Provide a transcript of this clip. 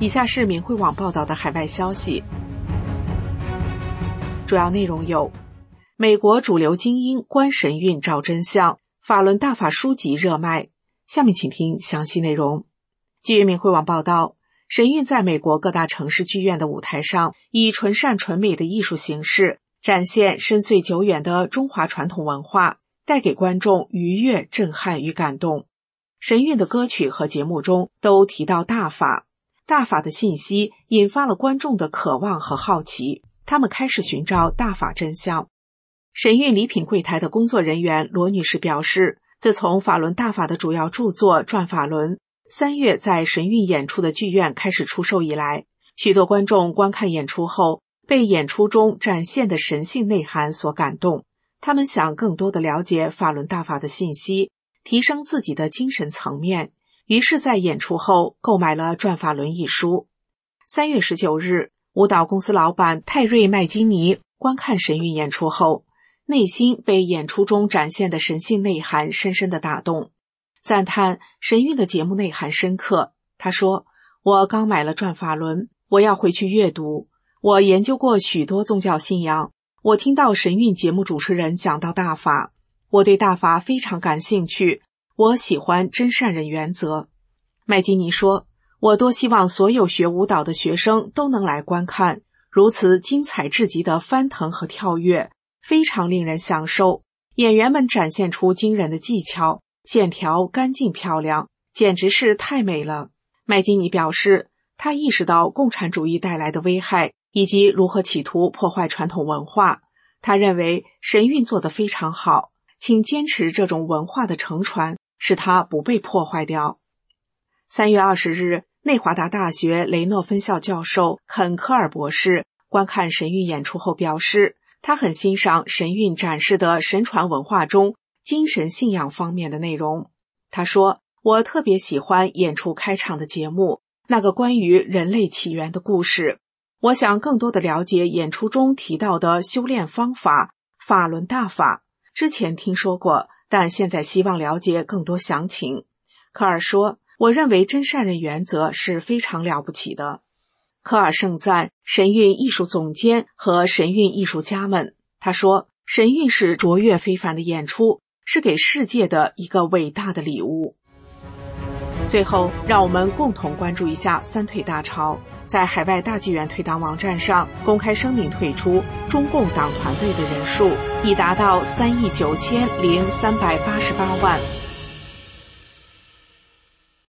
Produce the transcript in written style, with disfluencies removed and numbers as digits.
以下是明慧网报道的海外消息，主要内容有：美国主流精英观神韵找真相，法轮大法书籍热卖。下面请听详细内容。据明慧网报道，神韵在美国各大城市剧院的舞台上，以纯善纯美的艺术形式，展现深邃久远的中华传统文化，带给观众愉悦、震撼与感动。神韵的歌曲和节目中都提到大法，大法的信息引发了观众的渴望和好奇，他们开始寻找大法真相。神韵礼品柜台的工作人员罗女士表示，自从法轮大法的主要著作《转法轮》3月在神韵演出的剧院开始出售以来，许多观众观看演出后被演出中展现的神性内涵所感动，他们想更多地了解法轮大法的信息，提升自己的精神层面，于是在演出后购买了《转法轮》一书。3月19日，舞蹈公司老板泰瑞·麦基尼观看神韵演出后，内心被演出中展现的神性内涵深深地打动，赞叹神韵的节目内涵深刻。他说，我刚买了《转法轮》，我要回去阅读。我研究过许多宗教信仰，我听到神韵节目主持人讲到大法，我对大法非常感兴趣，我喜欢真善忍原则。麦基尼说，我多希望所有学舞蹈的学生都能来观看，如此精彩至极的翻腾和跳跃，非常令人享受。演员们展现出惊人的技巧，线条干净漂亮，简直是太美了。麦基尼表示，他意识到共产主义带来的危害，以及如何企图破坏传统文化。他认为神韵做得非常好，请坚持这种文化的承传，使它不被破坏掉。3月20日，内华达大学雷诺分校教授肯科尔博士观看神韵演出后表示，他很欣赏神韵展示的神传文化中精神信仰方面的内容。他说，我特别喜欢演出开场的节目，那个关于人类起源的故事。我想更多地了解演出中提到的修炼方法，法轮大法。之前听说过，但现在希望了解更多详情。科尔说，我认为真善忍原则是非常了不起的。科尔盛赞神韵艺术总监和神韵艺术家们。他说，神韵是卓越非凡的演出，是给世界的一个伟大的礼物。最后，让我们共同关注一下三退大潮。在海外大剧院退党网站上公开声明退出中共党团队的人数已达到3.9388万。